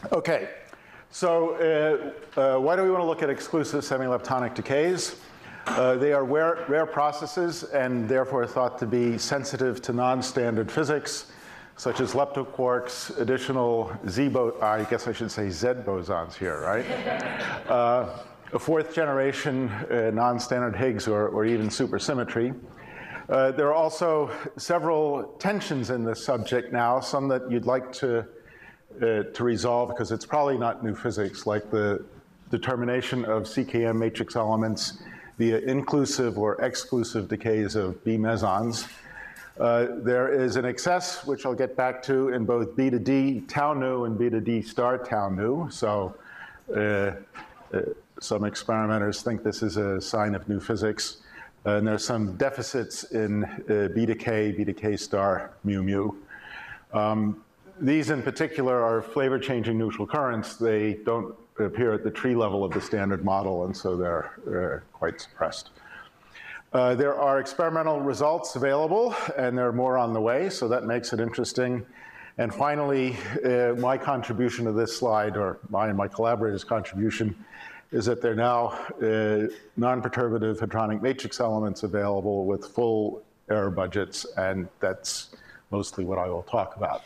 Okay, so why do we want to look at exclusive semileptonic decays? They are rare processes and therefore thought to be sensitive to non-standard physics, such as leptoquarks, additional I guess I should say Z bosons here, right? A fourth generation non-standard Higgs or even supersymmetry. There are also several tensions in this subject now, some that you'd like to resolve because it's probably not new physics, like the determination of CKM matrix elements via inclusive or exclusive decays of B mesons. There is an excess, which I'll get back to, in both B to D tau nu and B to D star tau nu. So some experimenters think this is a sign of new physics. And there's some deficits in B to K star mu mu. These in particular are flavor-changing neutral currents. They don't appear at the tree level of the standard model, and so they're quite suppressed. There are experimental results available, and there are more on the way, so that makes it interesting. And finally, my contribution to this slide, or my and my collaborators' contribution, is that there are now non-perturbative hadronic matrix elements available with full error budgets, and that's mostly what I will talk about.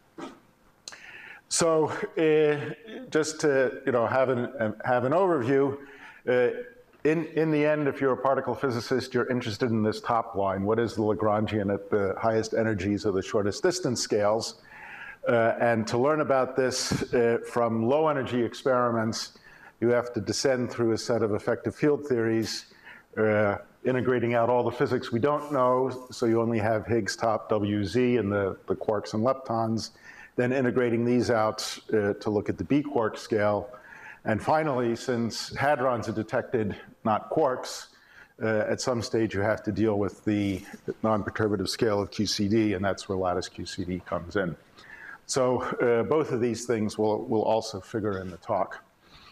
So just to have an overview, in the end, if you're a particle physicist, you're interested in this top line. What is the Lagrangian at the highest energies of the shortest distance scales? And to learn about this from low energy experiments, you have to descend through a set of effective field theories, integrating out all the physics we don't know, so you only have Higgs top WZ and the quarks and leptons, then integrating these out to look at the B quark scale. And finally, since hadrons are detected, not quarks, at some stage you have to deal with the non-perturbative scale of QCD, and that's where lattice QCD comes in. So both of these things will also figure in the talk.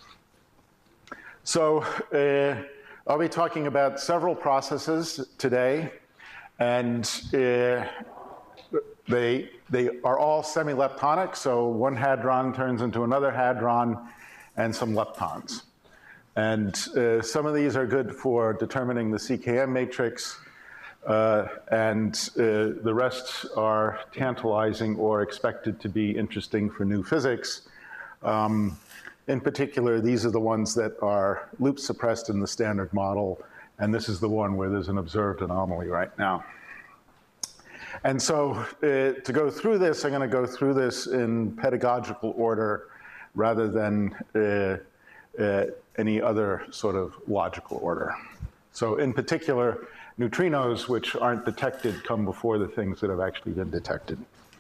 So I'll be talking about several processes today, and they are all semi-leptonic, so one hadron turns into another hadron and some leptons. And some of these are good for determining the CKM matrix, and the rest are tantalizing or expected to be interesting for new physics. In particular, these are the ones that are loop suppressed in the standard model, and this is the one where there's an observed anomaly right now. And so to go through this, I'm going to go through this in pedagogical order rather than any other sort of logical order. So in particular, neutrinos which aren't detected come before the things that have actually been detected.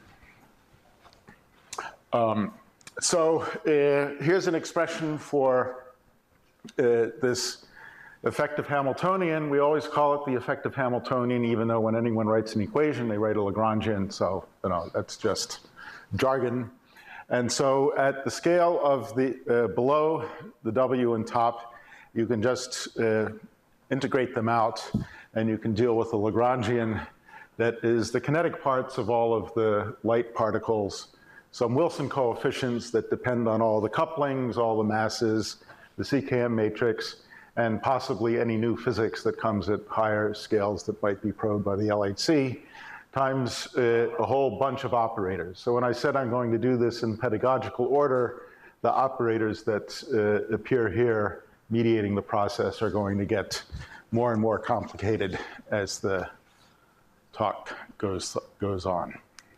So here's an expression for this effective Hamiltonian. We always call it the effective Hamiltonian, even though when anyone writes an equation, they write a Lagrangian, so that's just jargon. And so at the scale of the below the W and top, you can just integrate them out, and you can deal with a Lagrangian that is the kinetic parts of all of the light particles, some Wilson coefficients that depend on all the couplings, all the masses, the CKM matrix, and possibly any new physics that comes at higher scales that might be probed by the LHC, times a whole bunch of operators. So when I said I'm going to do this in pedagogical order, the operators that appear here mediating the process are going to get more and more complicated as the talk goes on.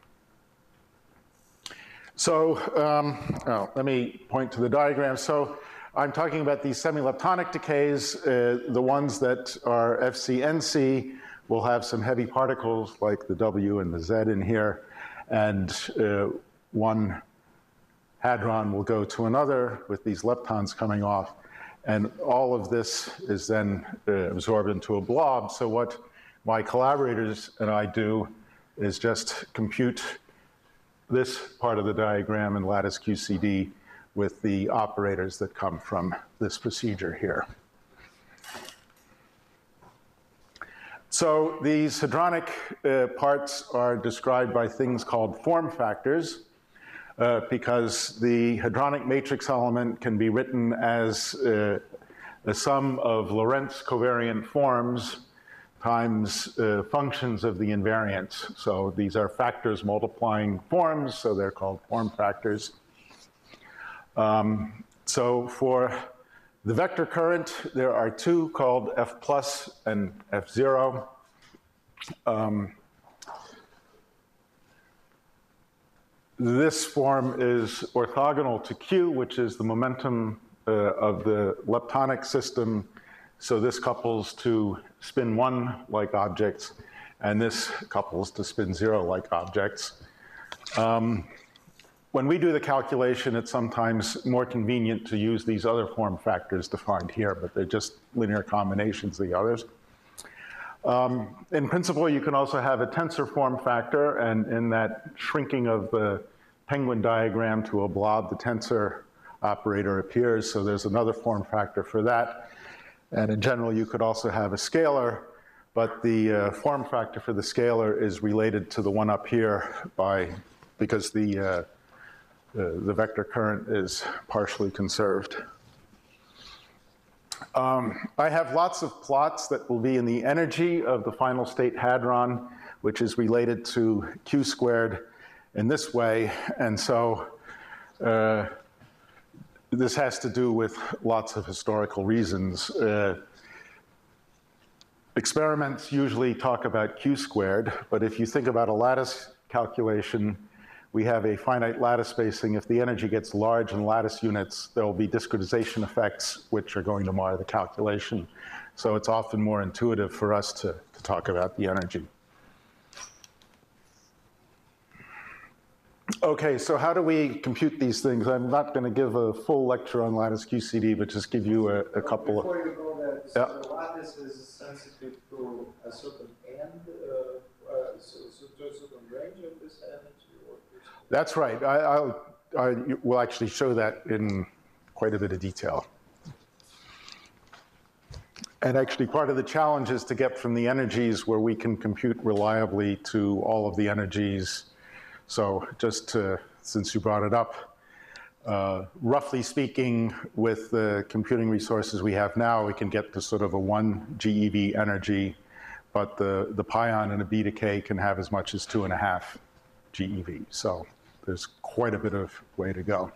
So let me point to the diagram. So I'm talking about these semi-leptonic decays. The ones that are FCNC will have some heavy particles like the W and the Z in here, and one hadron will go to another with these leptons coming off, and all of this is then absorbed into a blob. So what my collaborators and I do is just compute this part of the diagram in lattice QCD with the operators that come from this procedure here. So these hadronic parts are described by things called form factors. because the hadronic matrix element can be written as a sum of Lorentz covariant forms times functions of the invariants. So these are factors multiplying forms, so they're called form factors. So for the vector current, there are two called F plus and F0. This form is orthogonal to Q, which is the momentum of the leptonic system. So this couples to spin 1-like objects, and this couples to spin 0-like objects. When we do the calculation, it's sometimes more convenient to use these other form factors defined here, but they're just linear combinations of the others. In principle, you can also have a tensor form factor, and in that shrinking of the penguin diagram to a blob, the tensor operator appears, so there's another form factor for that. And in general, you could also have a scalar, but the form factor for the scalar is related to the one up here because the vector current is partially conserved. I have lots of plots that will be in the energy of the final state hadron, which is related to Q squared in this way. And so this has to do with lots of historical reasons. Experiments usually talk about Q squared, but if you think about a lattice calculation, we have a finite lattice spacing. If the energy gets large in lattice units, there will be discretization effects which are going to mar the calculation. So it's often more intuitive for us to talk about the energy. Okay, so how do we compute these things? I'm not going to give a full lecture on lattice QCD, but just give you a couple of... Before you go there, so the lattice is sensitive to a certain end, so to a certain range of this energy? Or That's right. I will actually show that in quite a bit of detail. And actually, part of the challenge is to get from the energies where we can compute reliably to all of the energies. So just to, since you brought it up, roughly speaking, with the computing resources we have now, we can get to sort of a 1 GeV energy, but the pion in a B decay can have as much as 2.5 GeV. So there's quite a bit of way to go.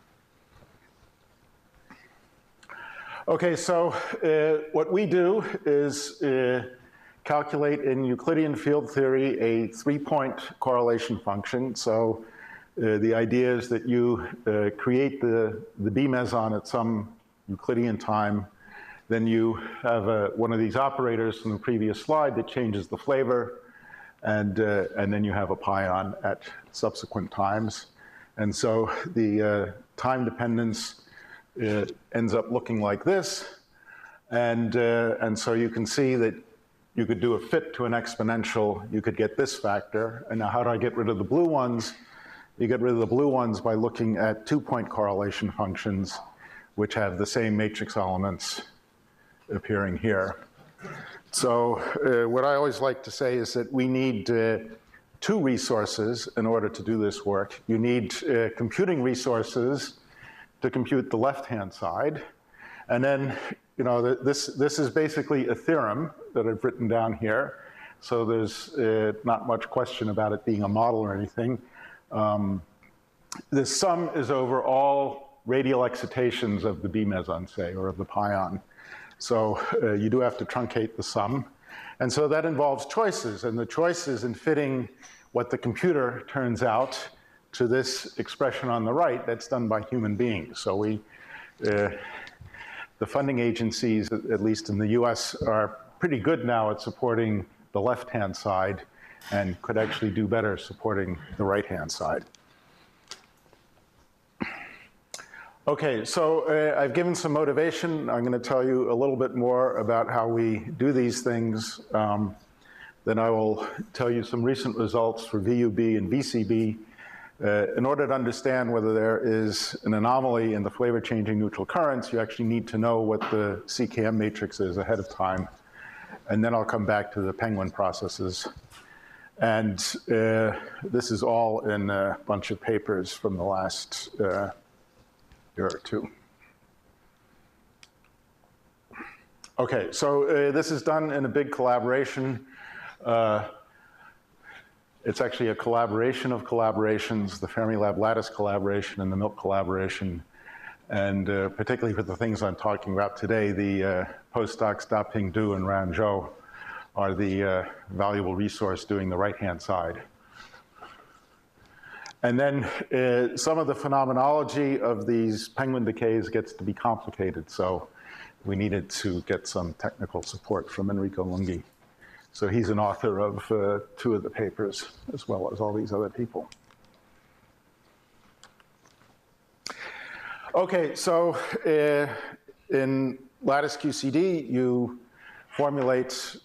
Okay, so what we do is calculate in Euclidean field theory a 3-point correlation function. So the idea is that you create the B meson at some Euclidean time. Then you have one of these operators from the previous slide that changes the flavor. And then you have a pion at subsequent times. And so the time dependence ends up looking like this. And so you can see that you could do a fit to an exponential. You could get this factor. And now how do I get rid of the blue ones? You get rid of the blue ones by looking at 2-point correlation functions, which have the same matrix elements appearing here. So what I always like to say is that we need 2 resources in order to do this work. You need computing resources to compute the left-hand side. And then, you know, this is basically a theorem that I've written down here. So there's not much question about it being a model or anything. The sum is over all radial excitations of the B meson, say, or of the pion. So you do have to truncate the sum. And so that involves choices. And the choices in fitting what the computer turns out to this expression on the right, that's done by human beings. So the funding agencies, at least in the US, are pretty good now at supporting the left-hand side and could actually do better supporting the right-hand side. Okay, so I've given some motivation. I'm going to tell you a little bit more about how we do these things. Then I will tell you some recent results for VUB and VCB. In order to understand whether there is an anomaly in the flavor-changing neutral currents, you actually need to know what the CKM matrix is ahead of time. And then I'll come back to the penguin processes. And this is all in a bunch of papers from the last year or two. Okay, so this is done in a big collaboration. It's actually a collaboration of collaborations, the Fermilab Lattice collaboration and the Milk collaboration. And particularly for the things I'm talking about today, the postdocs Daping Du and Ran Zhou are the valuable resource doing the right-hand side. And then some of the phenomenology of these penguin decays gets to be complicated, so we needed to get some technical support from Enrico Lunghi. So he's an author of 2 of the papers, as well as all these other people. Okay, so in Lattice QCD, you formulate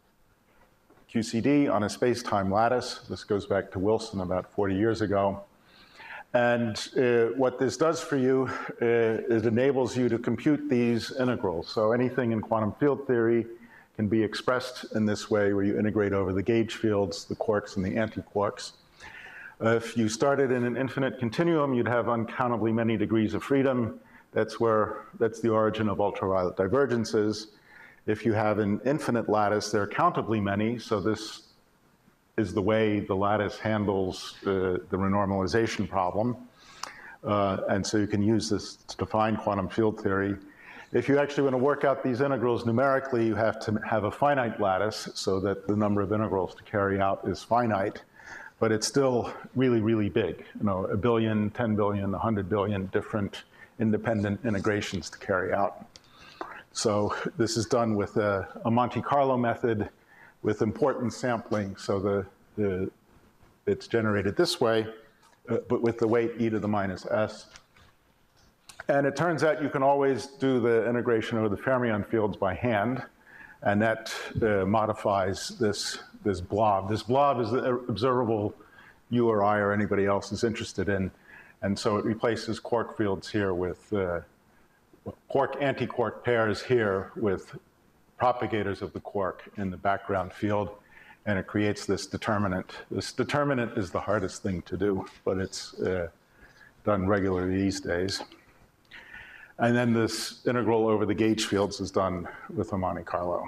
QCD on a space-time lattice. This goes back to Wilson about 40 years ago. And what this does for you, it enables you to compute these integrals. So anything in quantum field theory can be expressed in this way, where you integrate over the gauge fields, the quarks and the antiquarks. If you started in an infinite continuum, you'd have uncountably many degrees of freedom. That's the origin of ultraviolet divergences. If you have an infinite lattice, there are countably many, so this is the way the lattice handles the renormalization problem. And so you can use this to define quantum field theory. If you actually want to work out these integrals numerically, you have to have a finite lattice so that the number of integrals to carry out is finite, but it's still really, really big. You know, 1 billion, 10 billion, 100 billion different independent integrations to carry out. So this is done with a Monte Carlo method with importance sampling, so it's generated this way, but with the weight e to the minus s. And it turns out you can always do the integration over the fermion fields by hand, and that modifies this blob. This blob is the observable you or I or anybody else is interested in, and so it replaces quark fields here with quark-antiquark pairs here with propagators of the quark in the background field, and it creates this determinant. This determinant is the hardest thing to do, but it's done regularly these days. And then this integral over the gauge fields is done with a Monte Carlo.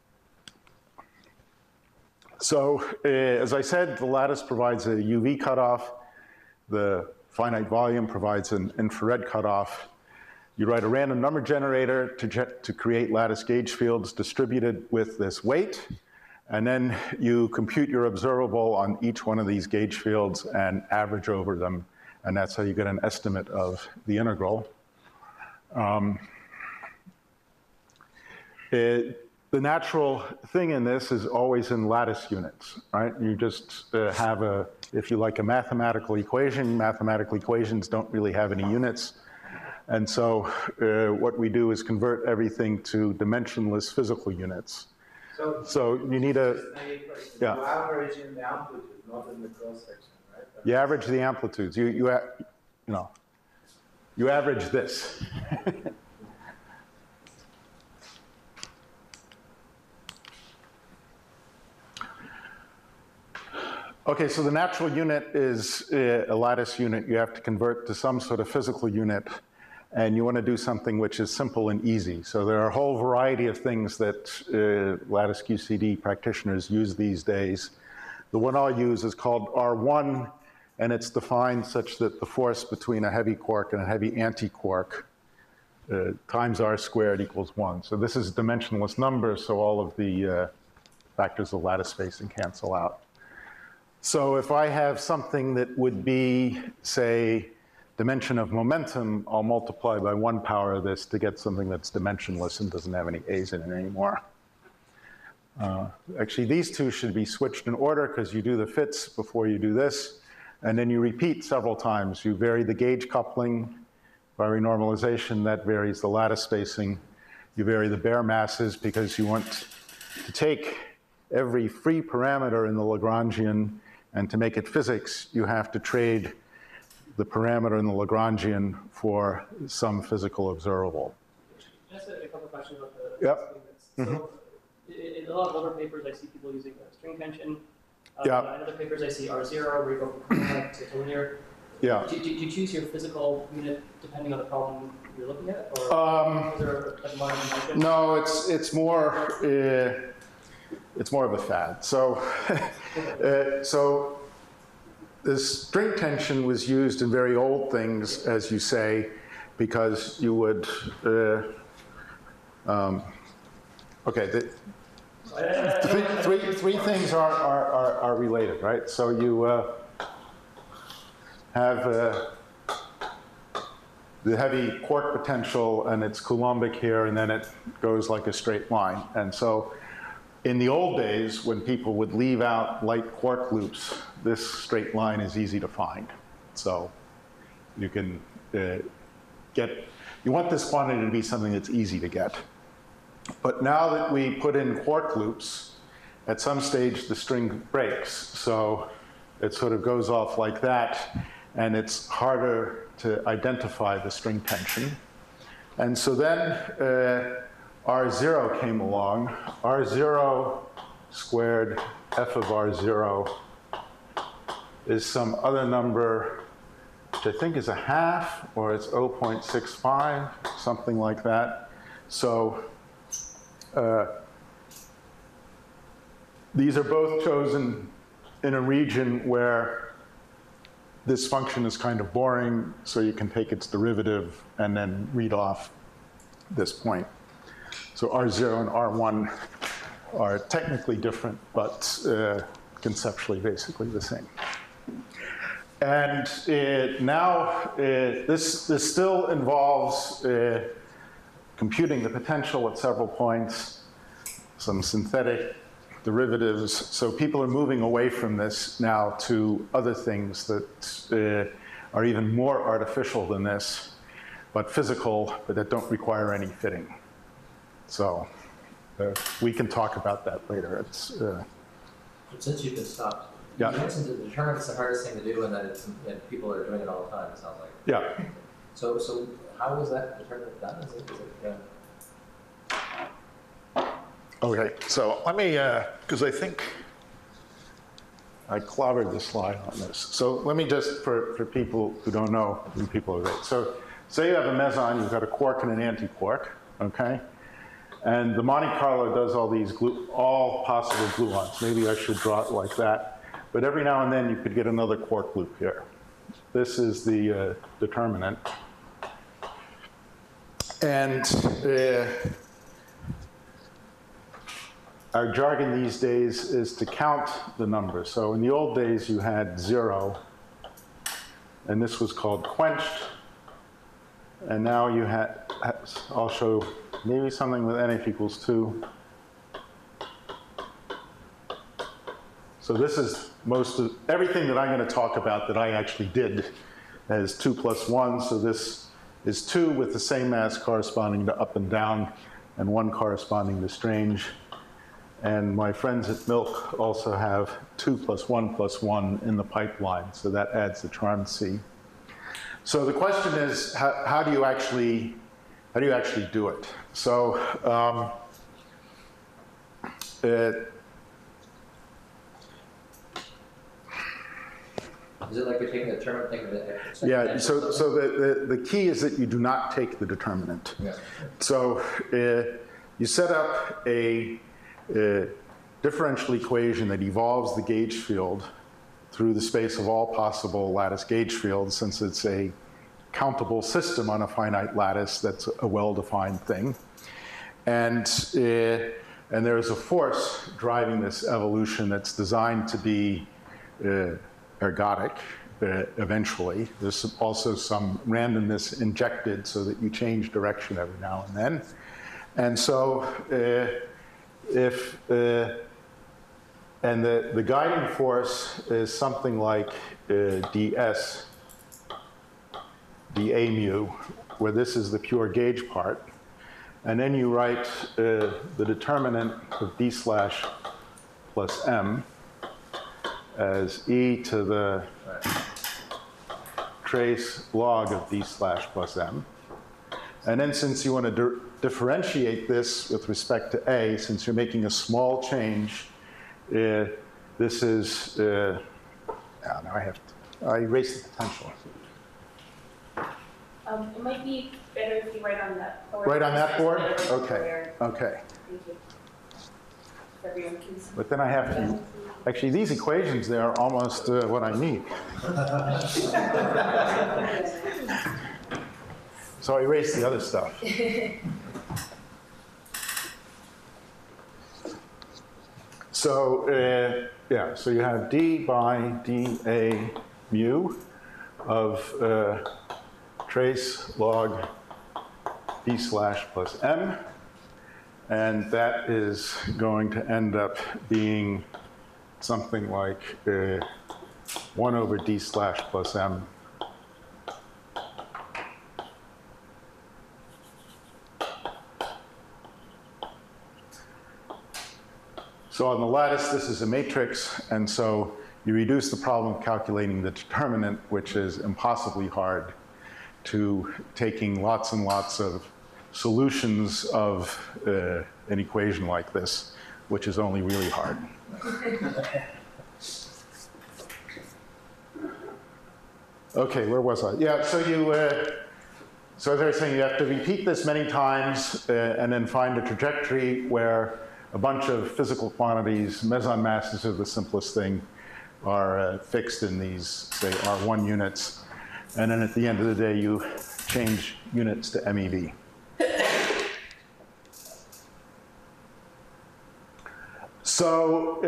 So as I said, the lattice provides a UV cutoff. The finite volume provides an infrared cutoff. You write a random number generator to create lattice gauge fields distributed with this weight, and then you compute your observable on each one of these gauge fields and average over them, and that's how you get an estimate of the integral. The natural thing in this is always in lattice units, right? You just have if you like, a mathematical equation. Mathematical equations don't really have any units. And so what we do is convert everything to dimensionless physical units. So you need yeah. You average in the amplitude, not in the cross section, right? You average the amplitudes. You average this. Okay, so the natural unit is a lattice unit. You have to convert to some sort of physical unit, and you want to do something which is simple and easy. So there are a whole variety of things that lattice QCD practitioners use these days. The one I'll use is called R1, and it's defined such that the force between a heavy quark and a heavy antiquark times R squared equals 1. So this is a dimensionless number, so all of the factors of lattice spacing cancel out. So if I have something that would be, say, dimension of momentum, I'll multiply by 1 power of this to get something that's dimensionless and doesn't have any a's in it anymore. Actually, these two should be switched in order because you do the fits before you do this, and then you repeat several times. You vary the gauge coupling by renormalization. That varies the lattice spacing. You vary the bare masses because you want to take every free parameter in the Lagrangian, and to make it physics, you have to trade the parameter in the Lagrangian for some physical observable. Just a couple of questions about the Yep. So in a lot of older papers, I see people using string tension. Yeah. In other papers I see R0, where you go from harmonic to linear. Yeah. Do you choose your physical unit depending on the problem you're looking at? Or is there a modern margin? No, it's more of a fad. So, so the string tension was used in very old things, as you say, because you would. Okay, three things are related, right? So you have the heavy quark potential, and it's Coulombic here, and then it goes like a straight line. And so in the old days, when people would leave out light quark loops, this straight line is easy to find. So you can you want this quantity to be something that's easy to get. But now that we put in quark loops, at some stage the string breaks. So it sort of goes off like that, and it's harder to identify the string tension. And so then R0 came along. R0 squared f of R0 is some other number, which I think is a half, or it's 0.65, something like that. So these are both chosen in a region where this function is kind of boring, so you can take its derivative and then read off this point. So R0 and R1 are technically different, but conceptually basically the same. And now this still involves computing the potential at several points, some synthetic derivatives. So people are moving away from this now to other things that are even more artificial than this, but physical, but that don't require any fitting. So we can talk about that later. It's, Since you can stop, yeah. You mentioned the determinant's the hardest thing to do, and that and people are doing it all the time, it sounds like. Yeah. So how was that determinant done? Is it Okay, so let me, because I think I clobbered the slide on this. So let me just, for people who don't know, and people are right. So say you have a meson, you've got a quark and an anti-quark, okay? And the Monte Carlo does all these all possible gluons. Maybe I should draw it like that. But every now and then you could get another quark loop here. This is the determinant. And our jargon these days is to count the numbers. So in the old days, you had 0, and this was called quenched. And now you had, I'll show maybe something with nf equals 2. So this is most of everything that I'm going to talk about that I actually did as 2 plus 1. So this is 2 with the same mass corresponding to up and down, and 1 corresponding to strange. And my friends at Milk also have 2 plus 1 plus 1 in the pipeline, so that adds the charm C. So the question is, how do you actually do it? So is it like you're taking the determinant, thinking of it? Yeah, so the key is that you do not take the determinant. Yeah. So you set up a differential equation that evolves the gauge field through the space of all possible lattice gauge fields, since it's a countable system on a finite lattice that's a well-defined thing. And there is a force driving this evolution that's designed to be ergodic eventually. There's also some randomness injected so that you change direction every now and then. And so and the guiding force is something like ds dA mu, where this is the pure gauge part. And then you write the determinant of d slash plus m as e to the trace log of d slash plus m. And then since you want to differentiate this with respect to a, since you're making a small change, the This is, now I erased the potential. It might be better if you write on that board. Right on that board? Instead of Okay, where- okay. Thank you. So everyone can see. But then I have to, actually, these equations, they are almost what I need. So I erased the other stuff. So, yeah, so you have d by dA mu of trace log d slash plus m. And that is going to end up being something like 1 over d slash plus m. So on the lattice, this is a matrix, and so you reduce the problem of calculating the determinant, which is impossibly hard, to taking lots and lots of solutions of an equation like this, which is only really hard. Okay, where was I? Yeah, so you, so as I was saying, you have to repeat this many times and then find a trajectory where a bunch of physical quantities, meson masses are the simplest thing, are fixed in these, say, R1 units. And then at the end of the day, you change units to MeV. So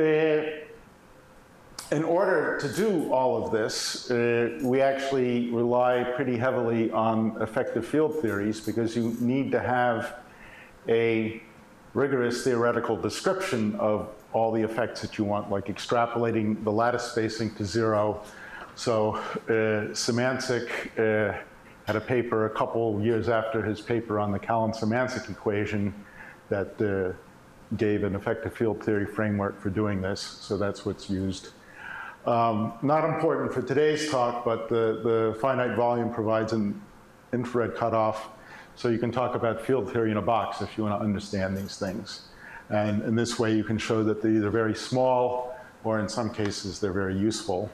in order to do all of this, we actually rely pretty heavily on effective field theories because you need to have a rigorous theoretical description of all the effects that you want, like extrapolating the lattice spacing to 0. So Szymanczyk had a paper a couple years after his paper on the Kalin-Szymanczyk equation that gave an effective field theory framework for doing this. So that's what's used. Not important for today's talk, but the finite volume provides an infrared cutoff. So you can talk about field theory in a box if you want to understand these things. And in this way, you can show that they're either very small or in some cases, they're very useful.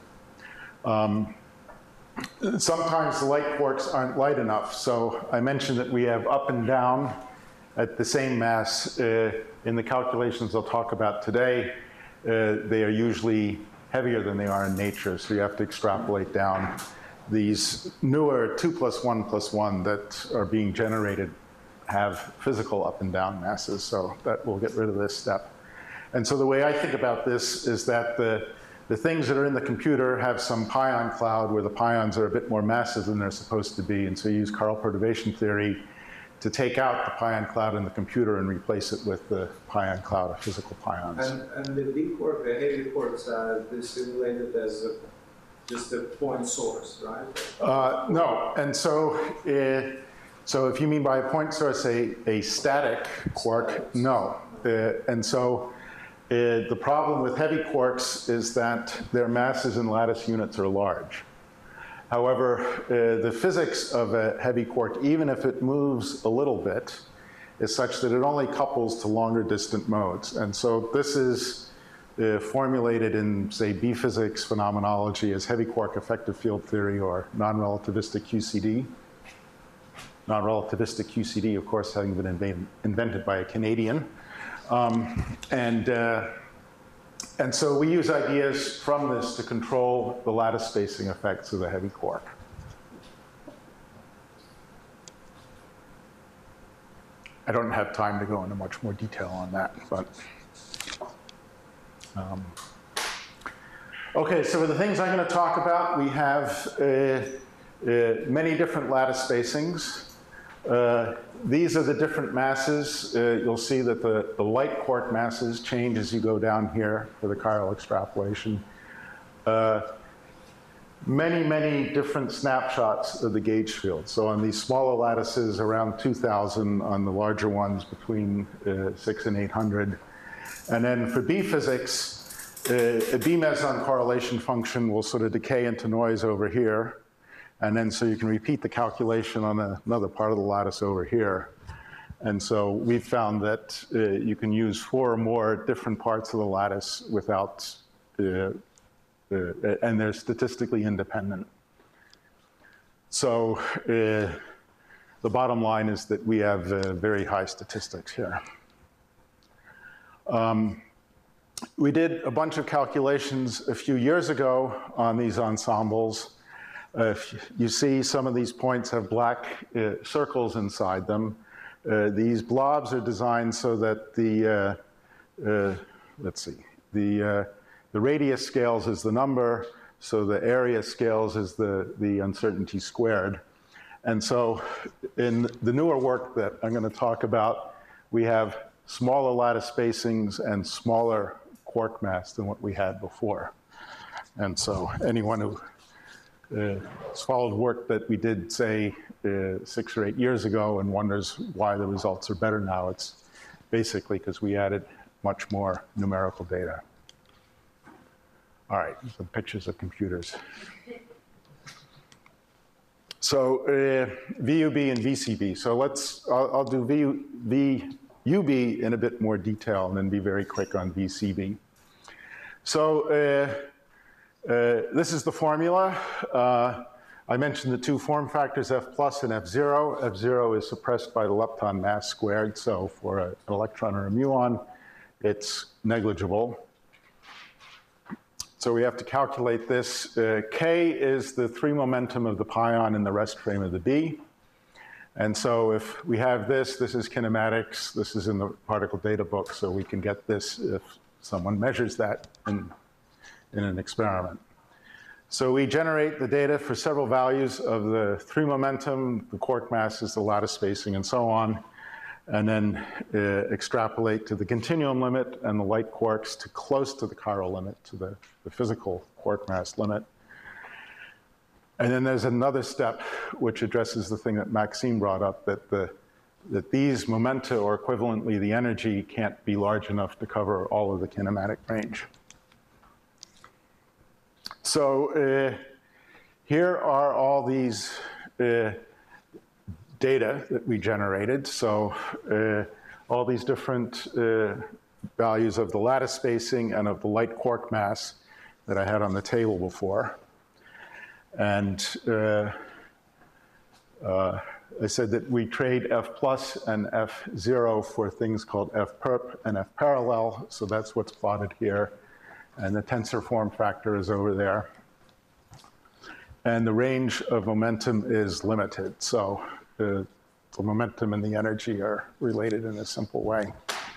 Sometimes the light quarks aren't light enough. So I mentioned that we have up and down at the same mass. In the calculations I'll talk about today, they are usually heavier than they are in nature. So you have to extrapolate down. These newer 2 + 1 + 1 that are being generated have physical up and down masses, so that will get rid of this step. And so the way I think about this is that the things that are in the computer have some pion cloud where the pions are a bit more massive than they're supposed to be, and so you use chiral perturbation theory to take out the pion cloud in the computer and replace it with the pion cloud of physical pions. And the D quark, the heavy quarks are simulated as just a point source, right? No, and so so if you mean by a point source a static quark, no. And so the problem with heavy quarks is that their masses in lattice units are large. However, the physics of a heavy quark, even if it moves a little bit, is such that it only couples to longer distant modes. And so this is formulated in, say, B-physics phenomenology as heavy quark effective field theory or non-relativistic QCD. Non-relativistic QCD, of course, having been invented by a Canadian. And so we use ideas from this to control the lattice spacing effects of the heavy quark. I don't have time to go into much more detail on that, but. Okay, so for the things I'm going to talk about, we have many different lattice spacings. These are the different masses. You'll see that the light quark masses change as you go down here for the chiral extrapolation. Many, many different snapshots of the gauge field. So on these smaller lattices, around 2,000. On the larger ones, between 600 and 800. And then for B-physics, a B-meson correlation function will sort of decay into noise over here. And then so you can repeat the calculation on another part of the lattice over here. And so we've found that you can use 4 or more different parts of the lattice without and they're statistically independent. So the bottom line is that we have very high statistics here. We did a bunch of calculations a few years ago on these ensembles. You see some of these points have black circles inside them. These blobs are designed so that the, let's see, the radius scales as the number, so the area scales as the uncertainty squared. And so in the newer work that I'm going to talk about, we have smaller lattice spacings and smaller quark mass than what we had before. And so anyone who has followed work that we did, say, 6 or 8 years ago and wonders why the results are better now, it's basically because we added much more numerical data. All right, some pictures of computers. So VUB and VCB. So I'll do VUB in a bit more detail and then be very quick on VCB. So this is the formula. I mentioned the two form factors, F plus and F0. F0 is suppressed by the lepton mass squared. So for an electron or a muon, it's negligible. So we have to calculate this. K is the 3 momentum of the pion in the rest frame of the B. And so if we have this is kinematics. This is in the particle data book, so we can get this if someone measures that in an experiment. So we generate the data for several values of the 3 momentum, the quark masses, the lattice spacing, and so on, and then extrapolate to the continuum limit and the light quarks to close to the chiral limit, to the physical quark mass limit. And then there's another step which addresses the thing that Maxime brought up, that these momenta, or equivalently the energy, can't be large enough to cover all of the kinematic range. So here are all these data that we generated. So all these different values of the lattice spacing and of the light quark mass that I had on the table before. And I said that we trade F plus and F0 for things called F perp and F parallel. So that's what's plotted here. And the tensor form factor is over there. And the range of momentum is limited. So the momentum and the energy are related in a simple way.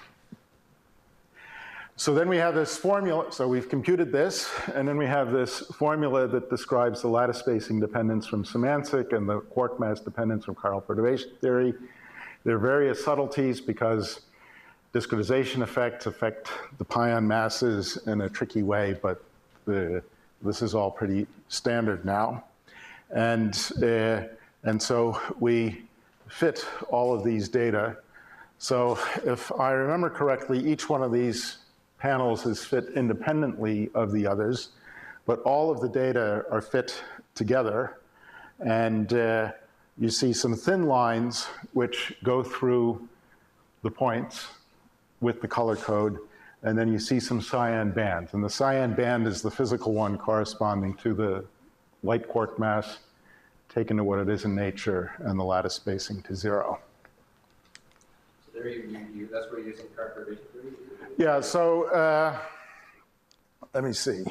So then we have this formula. So we've computed this, and then we have this formula that describes the lattice spacing dependence from Szymanczyk and the quark mass dependence from chiral perturbation theory. There are various subtleties because discretization effects affect the pion masses in a tricky way, but this is all pretty standard now. And so we fit all of these data. So if I remember correctly, each one of these panels is fit independently of the others, but all of the data are fit together. And you see some thin lines which go through the points with the color code, and then you see some cyan bands. And the cyan band is the physical one corresponding to the light quark mass taken to what it is in nature and the lattice spacing to 0. So there that's where you're using chiral perturbation theory? Yeah, so let me see.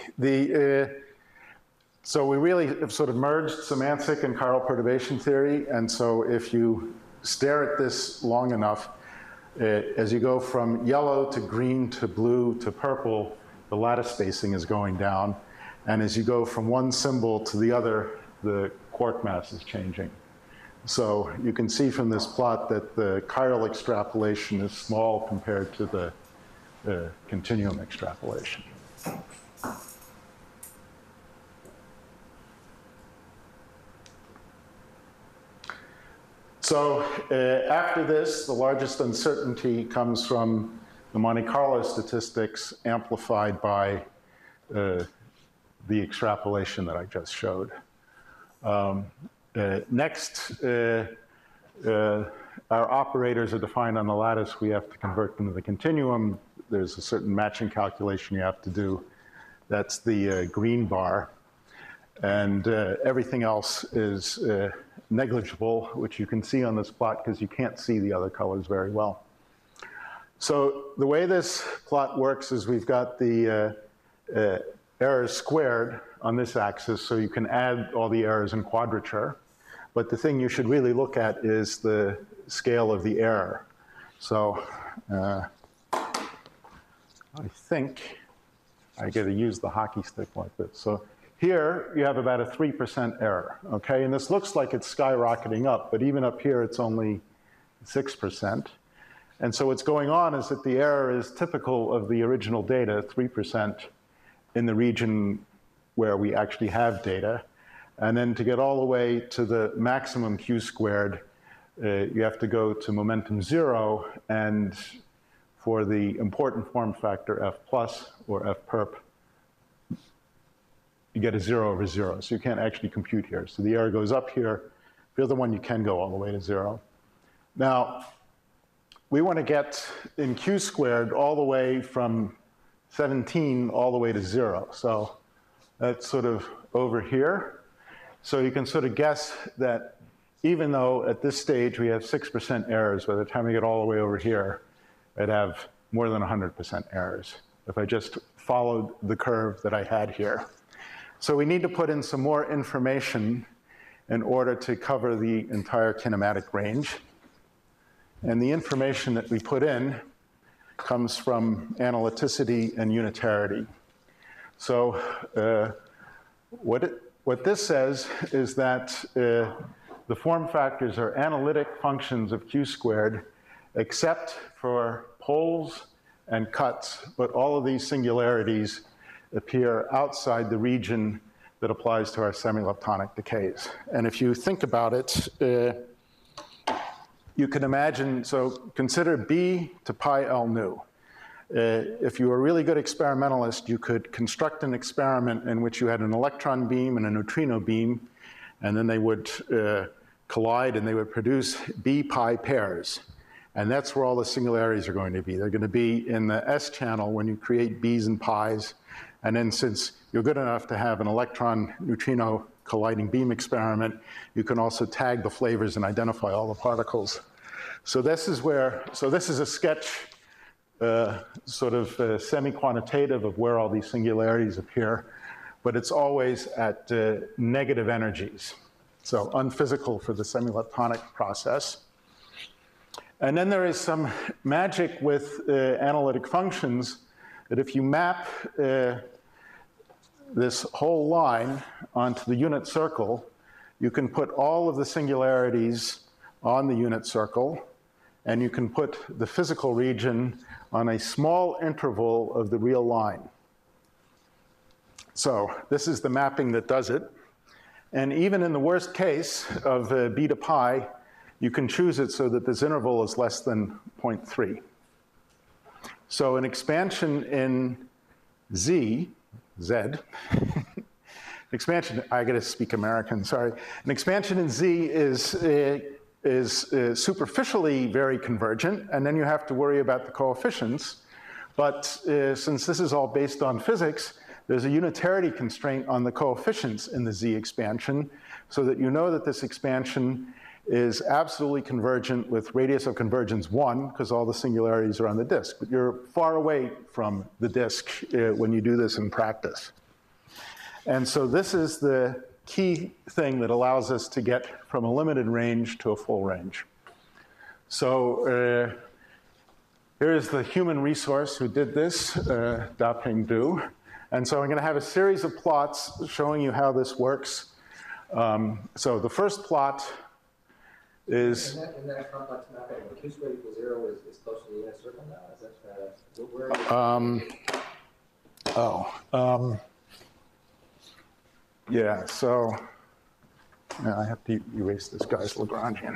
So we really have sort of merged Szymanczyk and chiral perturbation theory, and so if you stare at this long enough, as you go from yellow to green to blue to purple, the lattice spacing is going down. And as you go from one symbol to the other, the quark mass is changing. So you can see from this plot that the chiral extrapolation is small compared to the continuum extrapolation. So after this, the largest uncertainty comes from the Monte Carlo statistics amplified by the extrapolation that I just showed. Next, our operators are defined on the lattice. We have to convert them to the continuum. There's a certain matching calculation you have to do. That's the green bar. And everything else is negligible, which you can see on this plot because you can't see the other colors very well. So the way this plot works is we've got the errors squared on this axis, so you can add all the errors in quadrature. But the thing you should really look at is the scale of the error. So I think I got to use the hockey stick like this. So here you have about a 3% error, okay? And this looks like it's skyrocketing up, but even up here it's only 6%. And so what's going on is that the error is typical of the original data, 3% in the region where we actually have data. And then to get all the way to the maximum Q squared, you have to go to momentum 0, and for the important form factor F plus or F perp, you get a 0 over 0. So you can't actually compute here. So the error goes up here. If you're the one, you can go all the way to 0. Now, we want to get in Q squared all the way from 17 all the way to 0. So that's sort of over here. So you can sort of guess that even though at this stage we have 6% errors, by the time we get all the way over here, I'd have more than 100% errors if I just followed the curve that I had here. So we need to put in some more information in order to cover the entire kinematic range. And the information that we put in comes from analyticity and unitarity. So what this says is that the form factors are analytic functions of Q squared, except for poles and cuts, but all of these singularities appear outside the region that applies to our semi-leptonic decays. And if you think about it, you can imagine, so consider B to pi L nu. If you were a really good experimentalist, you could construct an experiment in which you had an electron beam and a neutrino beam, and then they would collide and they would produce B pi pairs. And that's where all the singularities are going to be. They're going to be in the S channel when you create B's and pi's. And then since you're good enough to have an electron neutrino colliding beam experiment, you can also tag the flavors and identify all the particles. So this is a sketch, sort of semi-quantitative of where all these singularities appear, but it's always at negative energies. So unphysical for the semi-leptonic process. And then there is some magic with analytic functions that if you map this whole line onto the unit circle, you can put all of the singularities on the unit circle, and you can put the physical region on a small interval of the real line. So this is the mapping that does it. And even in the worst case of B to pi, you can choose it so that this interval is less than 0.3. So an expansion in Z, expansion, I gotta speak American, sorry. An expansion in Z is superficially very convergent, and then you have to worry about the coefficients. But since this is all based on physics, there's a unitarity constraint on the coefficients in the Z expansion, so that you know that this expansion is absolutely convergent with radius of convergence 1, because all the singularities are on the disk. But you're far away from the disk when you do this in practice. And so this is the key thing that allows us to get from a limited range to a full range. So here's the human resource who did this, Dapeng Du. And so I'm going to have a series of plots showing you how this works. So the first plot is... In that complex mapping, when Q squared equals 0 is close to the unit circle now? Is that, where are you? Yeah, so now I have to erase this guy's Lagrangian.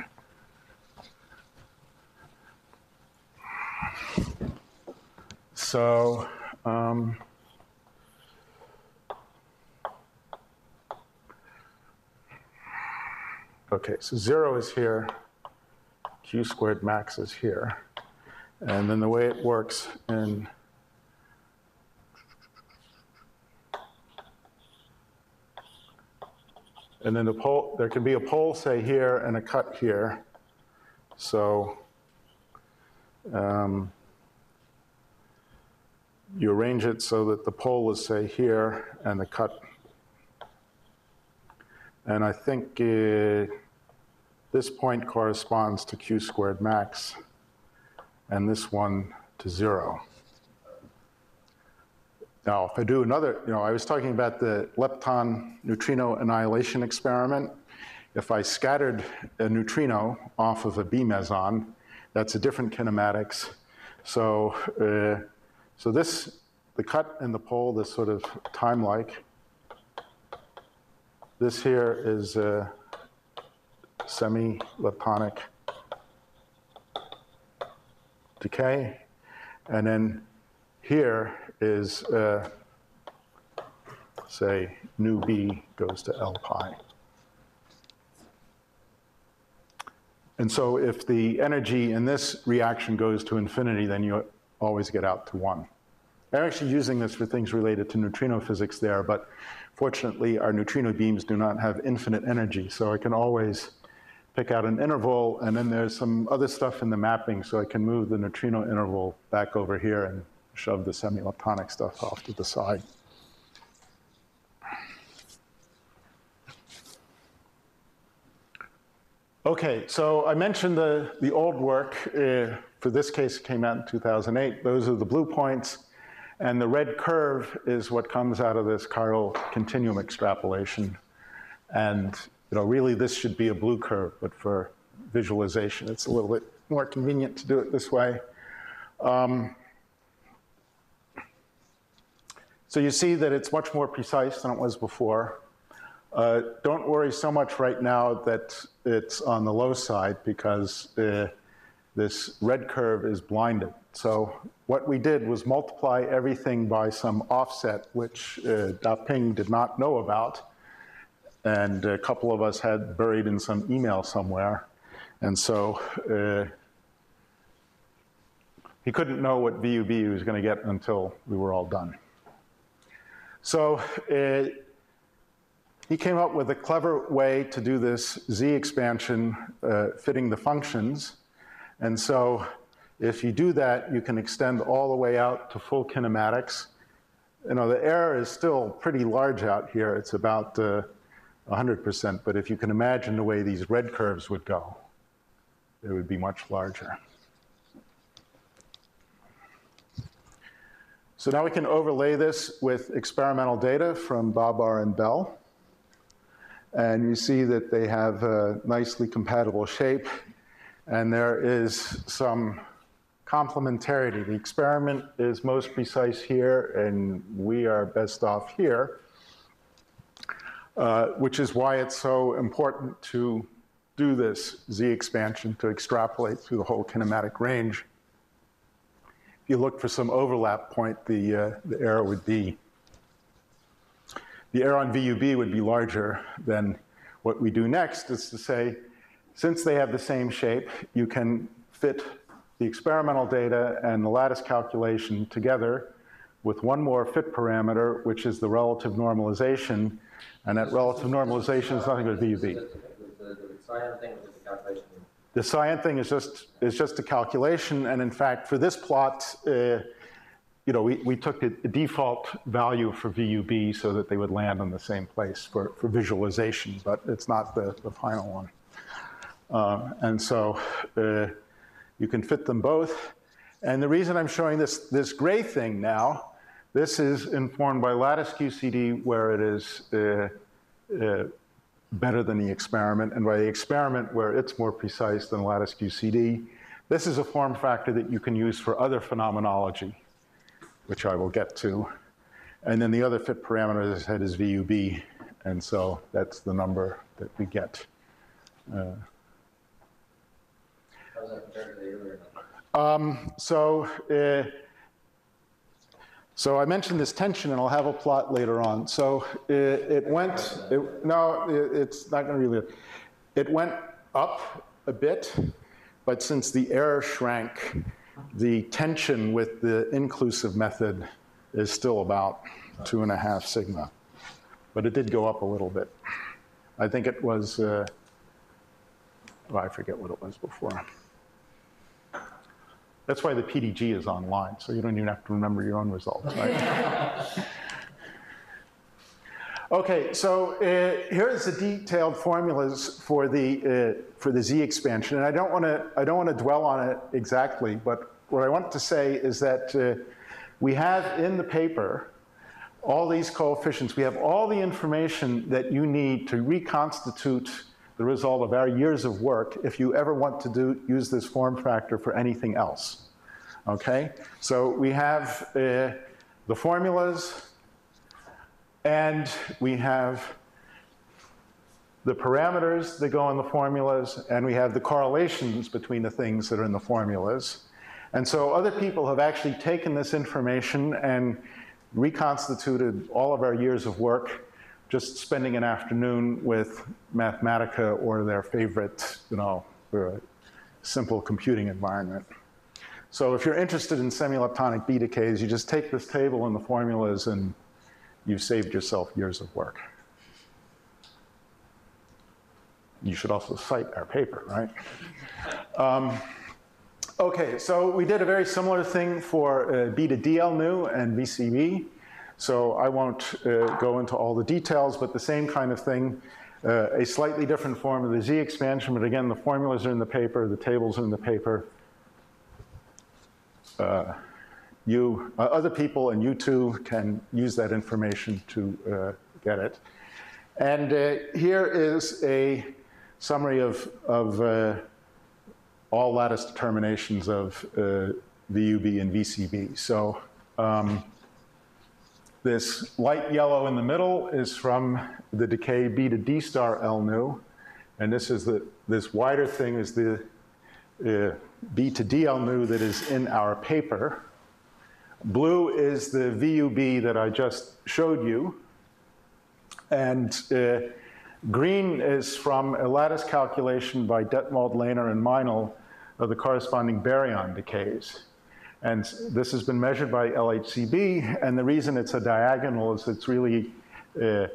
So, okay, so 0 is here, Q squared max is here. And then the way it works in And then the pole, there can be a pole, say, here and a cut here. So you arrange it so that the pole is, say, here and the cut. And I think this point corresponds to Q squared max, and this one to 0. Now, if I do another, I was talking about the lepton neutrino annihilation experiment. If I scattered a neutrino off of a B meson, that's a different kinematics. So, this, the cut and the pole, this sort of time-like. This here is semi-leptonic decay. And then here is, say, nu B goes to L pi. And so if the energy in this reaction goes to infinity, then you always get out to 1. I'm actually using this for things related to neutrino physics there, but fortunately our neutrino beams do not have infinite energy, so I can always pick out an interval, and then there's some other stuff in the mapping, so I can move the neutrino interval back over here and shove the semi-leptonic stuff off to the side. Okay, so I mentioned the old work. For this case, it came out in 2008. Those are the blue points. And the red curve is what comes out of this chiral continuum extrapolation. And really this should be a blue curve, but for visualization, it's a little bit more convenient to do it this way. So you see that it's much more precise than it was before. Don't worry so much right now that it's on the low side, because this red curve is blinded. So what we did was multiply everything by some offset, which Daping did not know about, and a couple of us had buried in some email somewhere. And so he couldn't know what VUB he was going to get until we were all done. So he came up with a clever way to do this Z expansion fitting the functions. And so if you do that, you can extend all the way out to full kinematics. The error is still pretty large out here. It's about 100%, but if you can imagine the way these red curves would go, it would be much larger. So now we can overlay this with experimental data from Babar and Bell. And you see that they have a nicely compatible shape, and there is some complementarity. The experiment is most precise here, and we are best off here, which is why it's so important to do this Z expansion to extrapolate through the whole kinematic range. If you look for some overlap point, the error would be, the error on VUB would be larger than what we do next, is to say, since they have the same shape, you can fit the experimental data and the lattice calculation together with one more fit parameter, which is the relative normalization. And that relative normalization is nothing but VUB. The cyan thing was just a calculation. The cyan thing is just a calculation. And in fact, for this plot, we took a default value for VUB so that they would land in the same place for visualization, but it's not the final one. And so you can fit them both. And the reason I'm showing this gray thing now, this is informed by lattice QCD, where it is better than the experiment, and by the experiment where it's more precise than lattice QCD. This is a form factor that you can use for other phenomenology, which I will get to. And then the other fit parameter, as I said, is VUB, and so that's the number that we get. How does that compare to the earlier number? So I mentioned this tension, and I'll have a plot later on. So it's not going to really. It went up a bit, but since the error shrank, the tension with the inclusive method is still about 2.5 sigma. But it did go up a little bit. I think it was, well, I forget what it was before. That's why the PDG is online, so you don't even have to remember your own results, right? Okay, so here's the detailed formulas for the Z expansion, and I don't want to dwell on it exactly, but what I want to say is that we have in the paper all these coefficients. We have all the information that you need to reconstitute the result of our years of work if you ever want to use this form factor for anything else. Okay, so we have the formulas, and we have the parameters that go in the formulas, and we have the correlations between the things that are in the formulas. And so other people have actually taken this information and reconstituted all of our years of work just spending an afternoon with Mathematica or their favorite, simple computing environment. So if you're interested in semi-leptonic B decays, you just take this table and the formulas and you've saved yourself years of work. You should also cite our paper, right? Okay, so we did a very similar thing for B to DL nu and VCB. So I won't go into all the details, but the same kind of thing. A slightly different form of the Z expansion, but again, the formulas are in the paper, the tables are in the paper. Other people and you too can use that information to get it. And here is a summary of all lattice determinations of VUB and VCB. So this light yellow in the middle is from the decay B to D star L nu, and this wider thing is the B to DL nu that is in our paper. Blue is the VUB that I just showed you, and green is from a lattice calculation by Detmold, Lehner, and Meinl of the corresponding baryon decays. And this has been measured by LHCb, and the reason it's a diagonal is it's really, the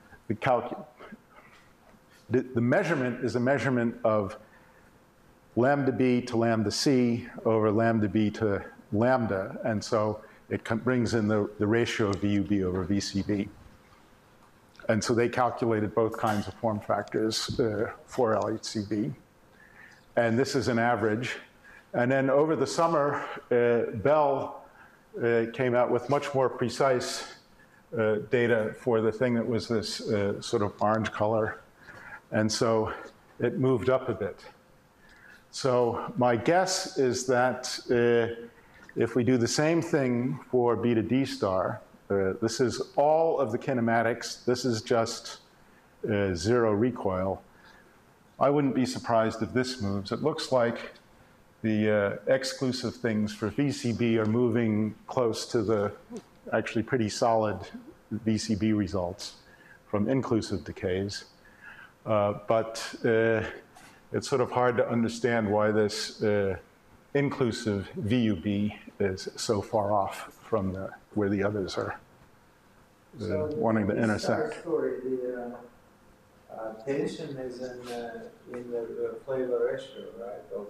measurement is a measurement of lambda b to lambda c over lambda b to lambda, and so it brings in the ratio of VUB over VCB. And so they calculated both kinds of form factors for LHCb. And this is an average. And then over the summer, Bell came out with much more precise data for the thing that was this sort of orange color. And so it moved up a bit. So my guess is that if we do the same thing for B to D star, this is all of the kinematics. This is just zero recoil. I wouldn't be surprised if this moves. It looks like the exclusive things for VCB are moving close to the actually pretty solid VCB results from inclusive decays. But it's sort of hard to understand why this inclusive VUB is so far off from where the others are wanting to intersect. Story, the tension is in the flavor ratio, right, of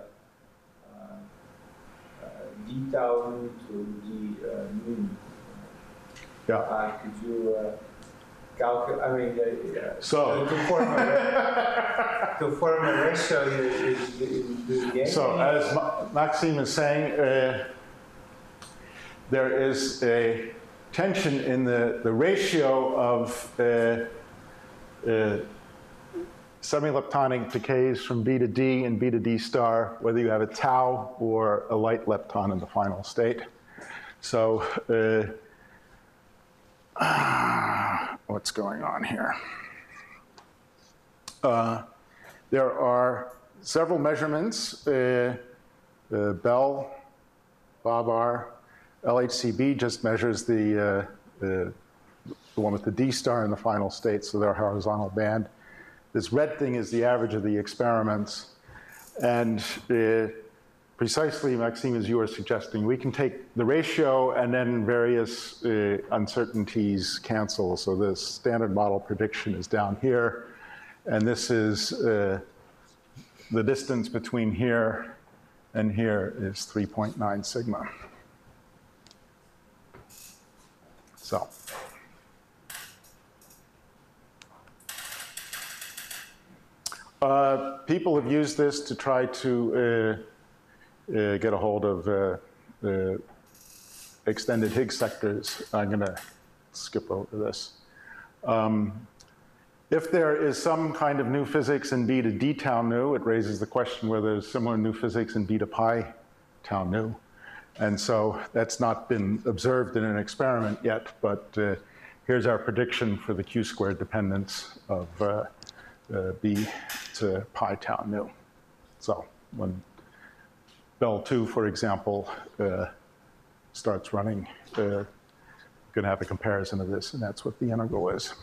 d tau nu to d nu. Yeah. Could you calculate? I mean, so to form a ratio, you so as Maxime is saying, there is a tension in the ratio of semi-leptonic decays from B to D and B to D star, whether you have a tau or a light lepton in the final state. So what's going on here? There are several measurements. Bell, Babar, LHCb just measures the one with the D star in the final state, so they're horizontal band. This red thing is the average of the experiments. And precisely, Maxime, as you were suggesting, we can take the ratio and then various uncertainties cancel. So the standard model prediction is down here. And this is the distance between here and here is 3.9 sigma. So. People have used this to try to get a hold of extended Higgs sectors. I'm going to skip over this. If there is some kind of new physics in B to D tau nu, it raises the question whether there's similar new physics in B to pi tau nu. And so that's not been observed in an experiment yet, but here's our prediction for the Q-squared dependence of B to pi tau nu. So when Bell 2, for example, starts running, going to have a comparison of this, and that's what the integral is.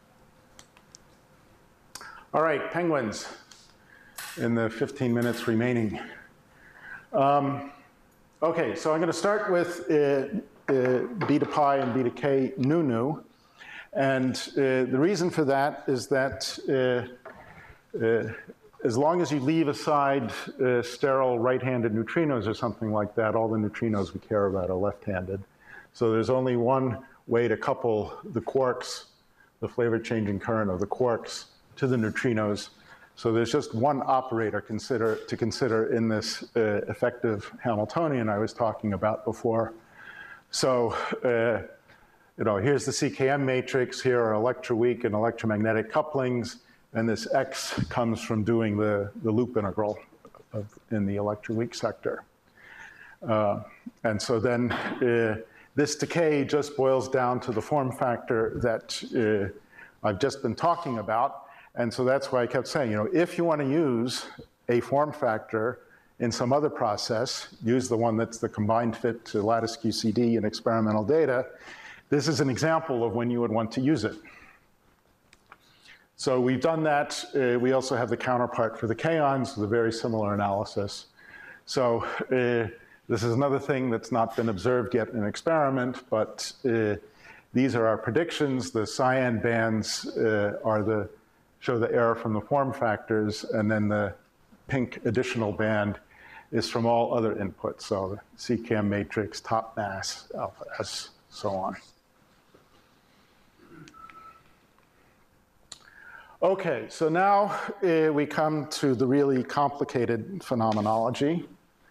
All right, penguins, in the 15 minutes remaining. Okay, so I'm going to start with B to pi and B to k nu nu. And the reason for that is that as long as you leave aside sterile right-handed neutrinos or something like that, all the neutrinos we care about are left-handed. So there's only one way to couple the quarks, the flavor-changing current of the quarks, to the neutrinos. So there's just one operator to consider in this effective Hamiltonian I was talking about before. So here's the CKM matrix. Here are electroweak and electromagnetic couplings. And this X comes from doing the loop integral in the electroweak sector. And so then this decay just boils down to the form factor that I've just been talking about. And so that's why I kept saying, if you want to use a form factor in some other process, use the one that's the combined fit to lattice QCD and experimental data, this is an example of when you would want to use it. So we've done that. We also have the counterpart for the kaons with a very similar analysis. So this is another thing that's not been observed yet in an experiment, but these are our predictions. The cyan bands show the error from the form factors, and then the pink additional band is from all other inputs. So the CKM matrix, top mass, alpha S, so on. Okay, so now we come to the really complicated phenomenology.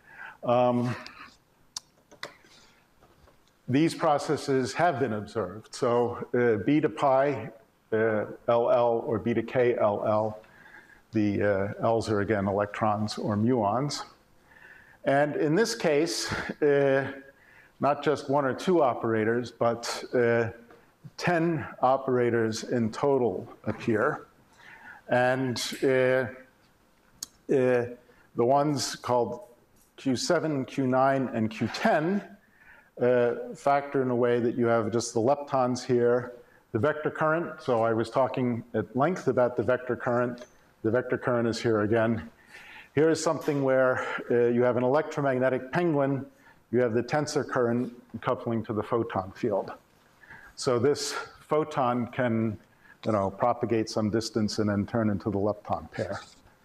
These processes have been observed. So B to pi LL or B to K LL, the L's are again electrons or muons. And in this case, not just one or two operators, but 10 operators in total appear. And the ones called Q7, Q9, and Q10 factor in a way that you have just the leptons here, the vector current. So I was talking at length about the vector current. The vector current is here again. Here is something where you have an electromagnetic penguin. You have the tensor current coupling to the photon field. So this photon can propagate some distance and then turn into the lepton pair.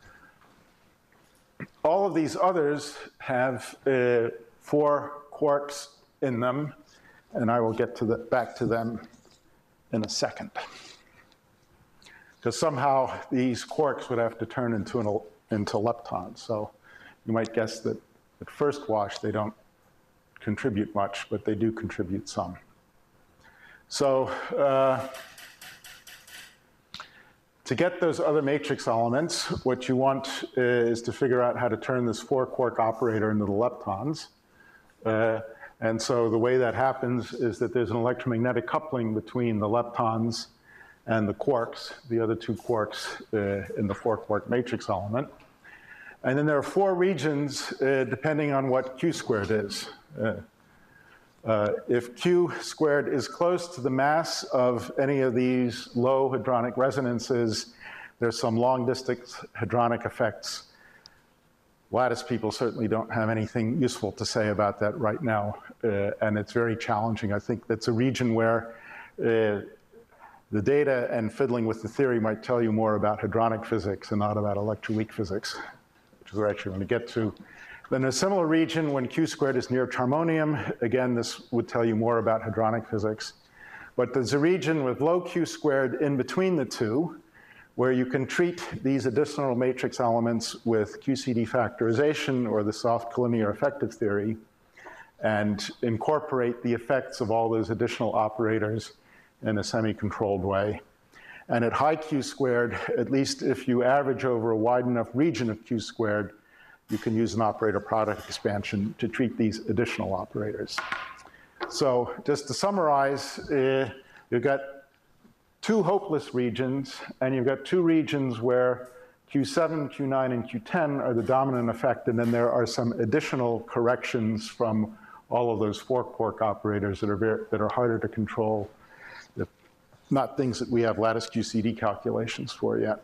All of these others have 4 quarks in them, and I will get to back to them in a second. Because somehow these quarks would have to turn into leptons. So you might guess that at first wash they don't contribute much, but they do contribute some. So to get those other matrix elements, what you want is to figure out how to turn this 4-quark operator into the leptons. And so the way that happens is that there's an electromagnetic coupling between the leptons and the quarks, the other 2 quarks in the 4-quark matrix element. And then there are 4 regions depending on what Q squared is. If Q squared is close to the mass of any of these low hadronic resonances, there's some long distance hadronic effects. Lattice people certainly don't have anything useful to say about that right now, and it's very challenging. I think that's a region where the data and fiddling with the theory might tell you more about hadronic physics and not about electroweak physics, which is what we're actually going to get to. Then in a similar region, when Q squared is near charmonium, again, this would tell you more about hadronic physics. But there's a region with low Q squared in between the two, where you can treat these additional matrix elements with QCD factorization or the soft collinear effective theory and incorporate the effects of all those additional operators in a semi-controlled way. And at high Q squared, at least if you average over a wide enough region of Q squared, you can use an operator product expansion to treat these additional operators. So just to summarize, you've got two hopeless regions, and you've got two regions where Q7, Q9, and Q10 are the dominant effect, and then there are some additional corrections from all of those four-quark operators that are harder to control, not things that we have lattice QCD calculations for yet.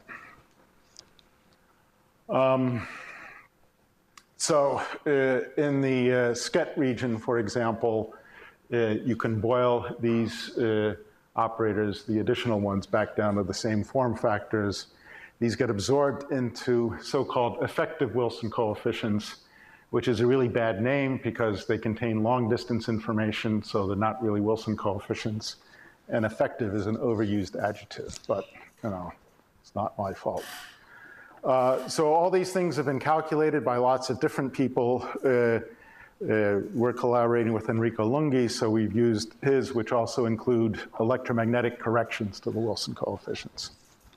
So in the Sket region, for example, you can boil these operators, the additional ones, back down to the same form factors. These get absorbed into so-called effective Wilson coefficients, which is a really bad name because they contain long-distance information, so they're not really Wilson coefficients. And effective is an overused adjective, but you know, it's not my fault. So all these things have been calculated by lots of different people. We're collaborating with Enrico Lunghi, so we've used his, which also include electromagnetic corrections to the Wilson coefficients.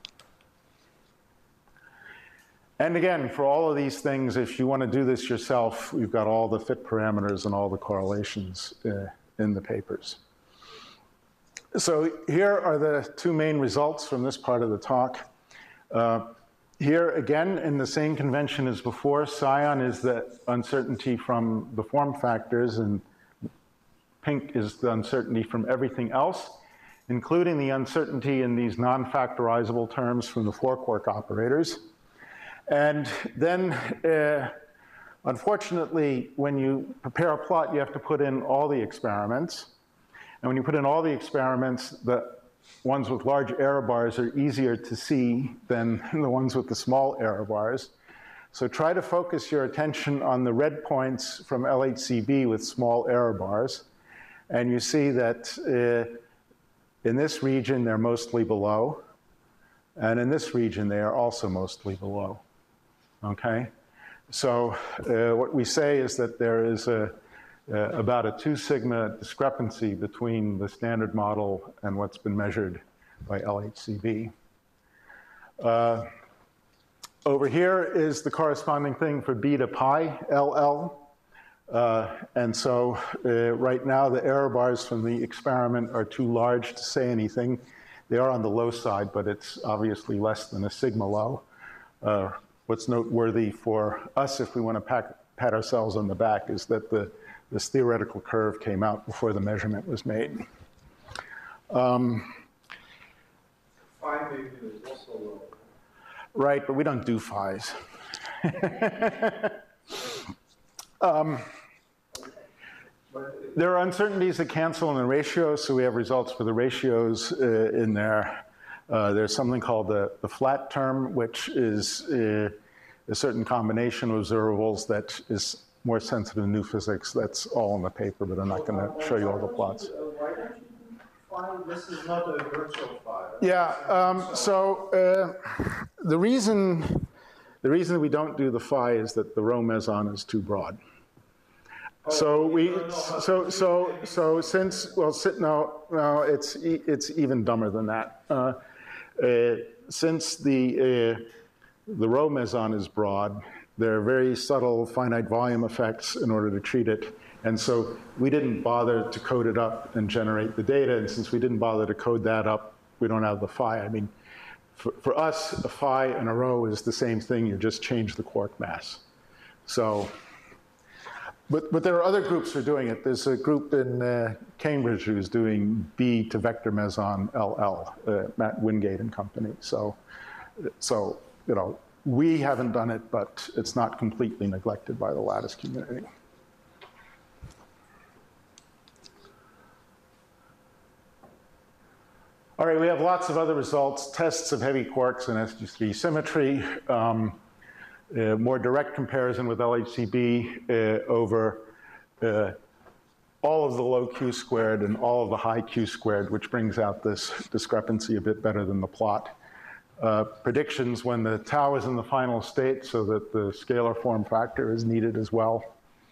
And again, for all of these things, if you want to do this yourself, we've got all the fit parameters and all the correlations in the papers. So here are the two main results from this part of the talk. Here, again, in the same convention as before, cyan is the uncertainty from the form factors, and pink is the uncertainty from everything else, including the uncertainty in these non-factorizable terms from the four-quark operators. And then, unfortunately, when you prepare a plot, you have to put in all the experiments. And when you put in all the experiments, the ones with large error bars are easier to see than the ones with the small error bars. So try to focus your attention on the red points from LHCb with small error bars. And you see that in this region, they're mostly below. And in this region, they are also mostly below. Okay? So what we say is that there is about a 2 sigma discrepancy between the standard model and what's been measured by LHCb. Over here is the corresponding thing for beta pi LL. And so right now the error bars from the experiment are too large to say anything. They are on the low side, but it's obviously less than a sigma low. What's noteworthy for us, if we want to pat ourselves on the back, is that this theoretical curve came out before the measurement was made. Phi maybe is also low. Right, but we don't do phis. There are uncertainties that cancel in the ratios, so we have results for the ratios in there. There's something called the flat term, which is a certain combination of observables that is more sensitive to new physics. That's all in the paper, but I'm not going to show you all the plots. Why don't you do phi? This is not a virtual phi. Yeah, the reason we don't do the phi is that the rho meson is too broad. So it's even dumber than that. Since the rho meson is broad, there are very subtle finite volume effects in order to treat it. And so we didn't bother to code it up and generate the data. And since we didn't bother to code that up, we don't have the phi. I mean, for us, a phi and a rho is the same thing. You just change the quark mass. So, but there are other groups who are doing it. There's a group in Cambridge who's doing B to vector meson LL, Matt Wingate and company. So, you know, we haven't done it, but it's not completely neglected by the lattice community. All right, we have lots of other results, tests of heavy quarks and sg3 symmetry, more direct comparison with LHCb over all of the low q squared and all of the high q squared, which brings out this discrepancy a bit better than the plot. Predictions when the tau is in the final state so that the scalar form factor is needed as well.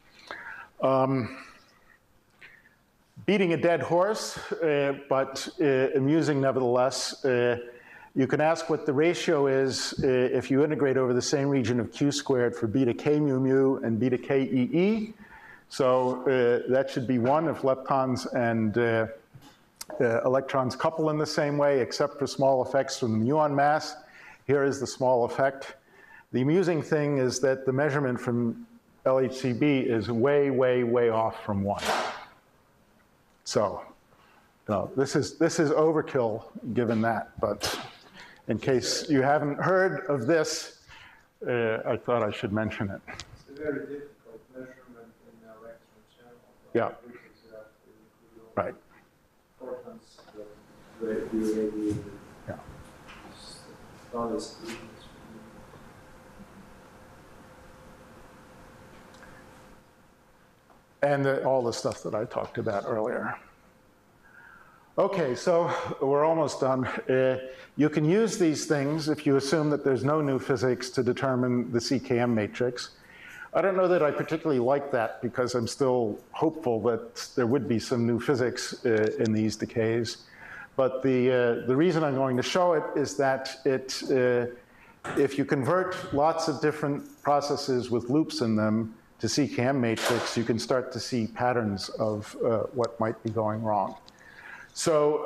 Beating a dead horse, but amusing nevertheless. You can ask what the ratio is if you integrate over the same region of q squared for beta k mu mu and beta k e e. So that should be 1 if leptons and electrons couple in the same way, except for small effects from the muon mass. Here is the small effect. The amusing thing is that the measurement from LHCb is way, way, way off from 1. So, this is overkill given that, but in case you haven't heard of this, I thought I should mention it. It's a very difficult measurement in the electron channel. Yeah. Because you have to include all Right. photons that be radiated. Yeah. Not as easy. And all the stuff that I talked about earlier. Okay, so we're almost done. You can use these things if you assume that there's no new physics to determine the CKM matrix. I don't know that I particularly like that because I'm still hopeful that there would be some new physics in these decays. But the reason I'm going to show it is that if you convert lots of different processes with loops in them to CKM matrix, you can start to see patterns of what might be going wrong. So,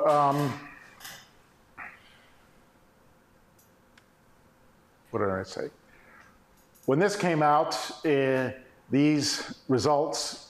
what did I say? When this came out, these results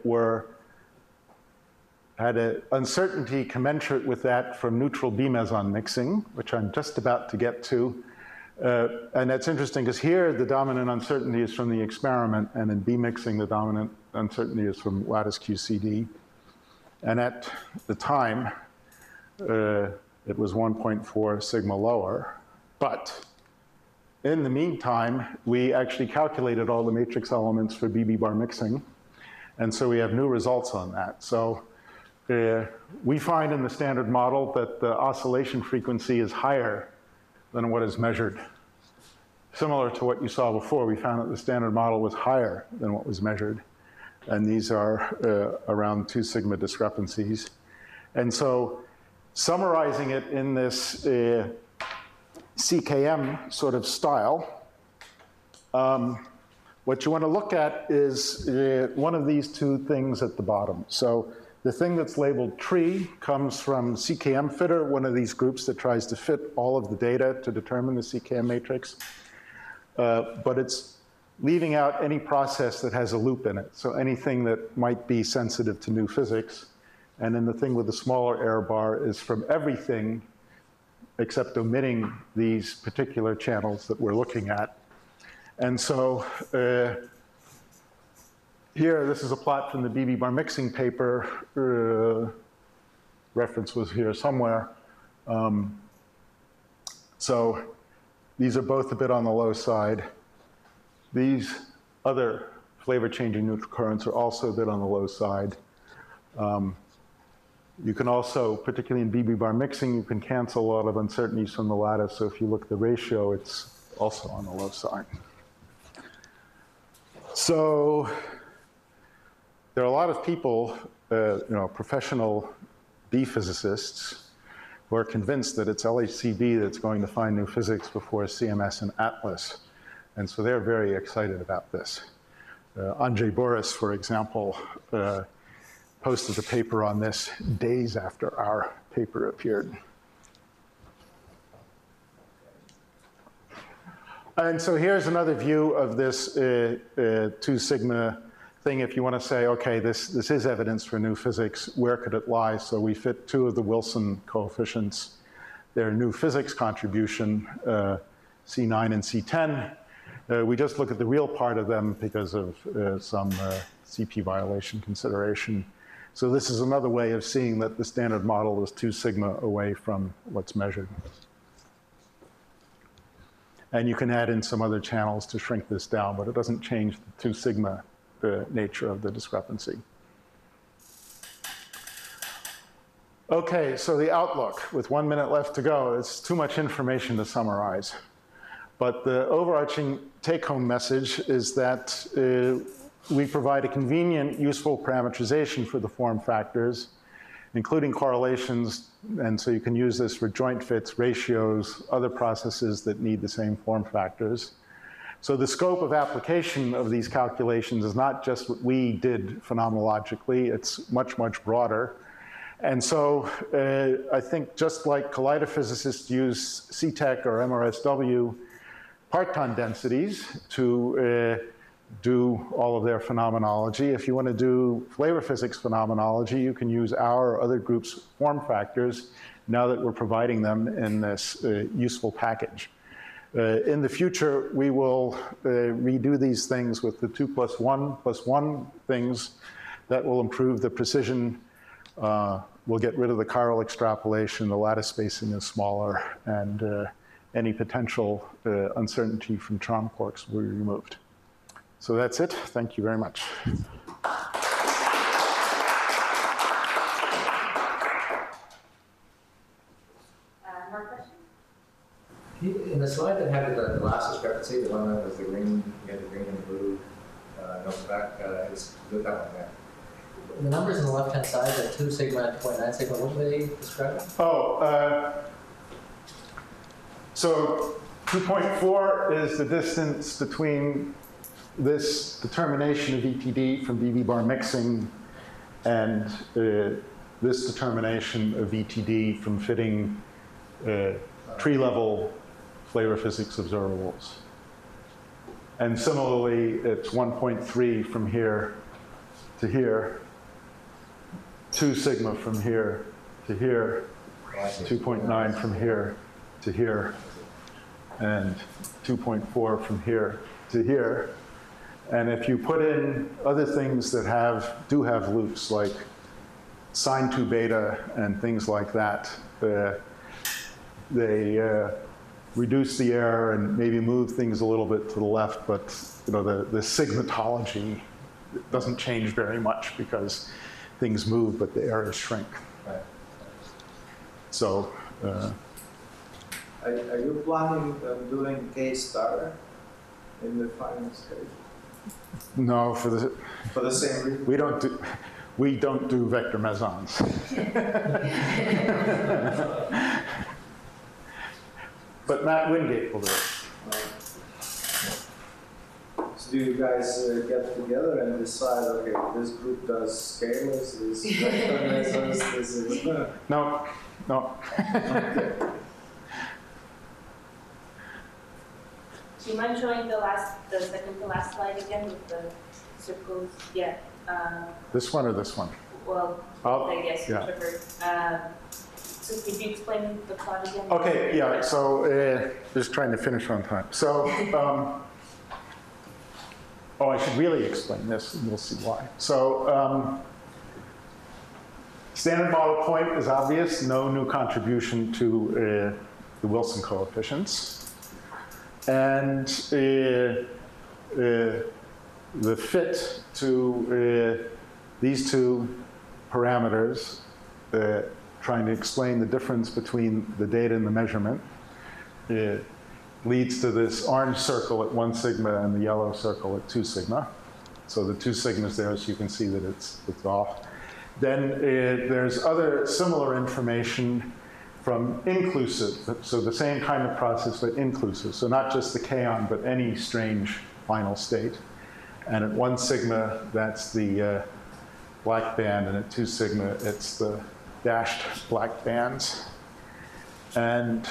had an uncertainty commensurate with that from neutral B-meson mixing, which I'm just about to get to. And that's interesting because here the dominant uncertainty is from the experiment, and in B-mixing the dominant uncertainty is from lattice QCD. And at the time, it was 1.4 sigma lower. But in the meantime, we actually calculated all the matrix elements for BB bar mixing. And so we have new results on that. So we find in the standard model that the oscillation frequency is higher than what is measured. Similar to what you saw before, we found that the standard model was higher than what was measured. And these are around 2 sigma discrepancies. And so summarizing it in this CKM sort of style, what you want to look at is one of these 2 things at the bottom. So the thing that's labeled tree comes from CKM Fitter, one of these groups that tries to fit all of the data to determine the CKM matrix. But it's leaving out any process that has a loop in it. So anything that might be sensitive to new physics. And then the thing with the smaller error bar is from everything except omitting these particular channels that we're looking at. And so here, this is a plot from the BB bar mixing paper. Reference was here somewhere. So these are both a bit on the low side. These other flavor changing neutral currents are also a bit on the low side. You can also, particularly in BB bar mixing, you can cancel a lot of uncertainties from the lattice. So if you look at the ratio, it's also on the low side. So there are a lot of people, professional B physicists, who are convinced that it's LHCb that's going to find new physics before CMS and ATLAS. And so they're very excited about this. Andrzej Boris, for example, posted a paper on this days after our paper appeared. And so here's another view of this 2 sigma thing. If you want to say, okay, this is evidence for new physics, where could it lie? So we fit 2 of the Wilson coefficients, their new physics contribution, C9 and C10. We just look at the real part of them because of some CP violation consideration. So this is another way of seeing that the standard model is 2 sigma away from what's measured. And you can add in some other channels to shrink this down, but it doesn't change the 2 sigma nature of the discrepancy. Okay, so the outlook, with 1 minute left to go, it's too much information to summarize. But the overarching take-home message is that we provide a convenient, useful parameterization for the form factors, including correlations, and so you can use this for joint fits, ratios, other processes that need the same form factors. So the scope of application of these calculations is not just what we did phenomenologically, it's much, much broader. And so I think just like collidophysicists use CTEC or MRSW parton densities to do all of their phenomenology, if you want to do flavor physics phenomenology, you can use our or other groups' form factors now that we're providing them in this useful package. In the future, we will redo these things with the 2+1+1 things that will improve the precision. We'll get rid of the chiral extrapolation, the lattice spacing is smaller, and any potential uncertainty from charm quarks will be removed. So that's it. Thank you very much. More questions? In the slide that had the last discrepancy, the one that was the green, you had the green and blue notes back, is look that one there. The numbers on the left-hand side, the 2 sigma and 0.9 sigma, what do they describe? Oh, so 2.4 is the distance between this determination of ETD from BB bar mixing and this determination of ETD from fitting tree-level flavor physics observables. And similarly, it's 1.3 from here to here, 2 sigma from here to here, 2.9 from here to here, and 2.4 from here to here. And if you put in other things that do have loops, like sine 2 beta and things like that, they reduce the error and maybe move things a little bit to the left, but the sigmatology doesn't change very much because things move, but the errors shrink. Right. So. Are you planning on doing K-star in the final stage? No, for the same reason? We don't do vector mesons. But Matt Wingate will do it. So do you guys get together and decide, okay, this group does scalars, this vector mesons, this is... No. Okay. Do you mind showing the second to last slide again with the circles? Yeah. This one or this one? Well, I guess whichever. So could you explain the plot again? Okay, yeah, so just trying to finish on time. So, I should really explain this, and you'll see why. So, standard model point is obvious, no new contribution to the Wilson coefficients. And the fit to these 2 parameters, trying to explain the difference between the data and the measurement, leads to this orange circle at 1 sigma and the yellow circle at 2 sigma. So the 2 sigmas there, so you can see that it's off. Then there's other similar information from inclusive, so the same kind of process, but inclusive. So not just the kaon, but any strange final state. And at 1 sigma, that's the black band, and at 2 sigma, it's the dashed black bands. And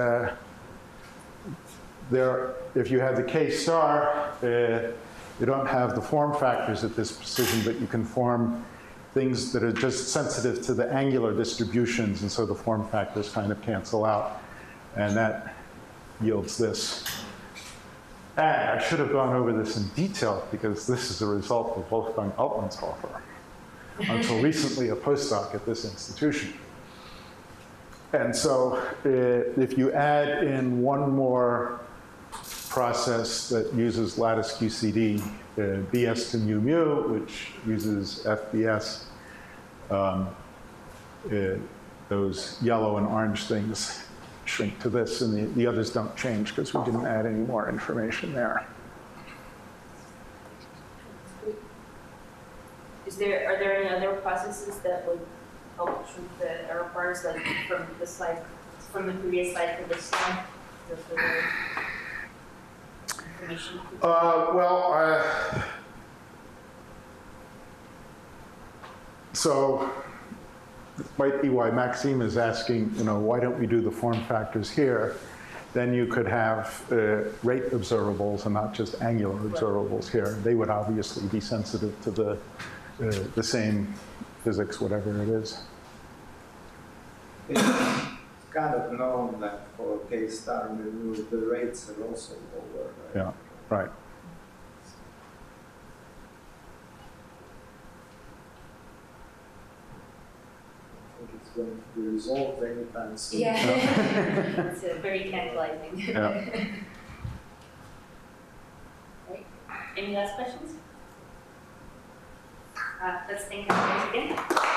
if you have the K star, you don't have the form factors at this precision, but you can form things that are just sensitive to the angular distributions, and so the form factors kind of cancel out, and that yields this. And I should have gone over this in detail, because this is a result of Wolfgang Altmannshofer. until recently a postdoc at this institution. And so if you add in one more process that uses lattice QCD, BS to mu mu, which uses FBS, those yellow and orange things shrink to this, and the others don't change because we didn't add any more information there. Are there any other processes that would help shrink the error bars, like from the slide, from the previous slide to this slide? Or further information? So it might be why Maxime is asking, why don't we do the form factors here? Then you could have rate observables and not just angular observables here. They would obviously be sensitive to the same physics, whatever it is. It's kind of known that for K-star mu, the rates are also lower, right? Yeah, right. It's going to be resolved anytime soon. Yeah, it's very tantalizing. Yeah. Right. Any last questions? Let's thank our guys again.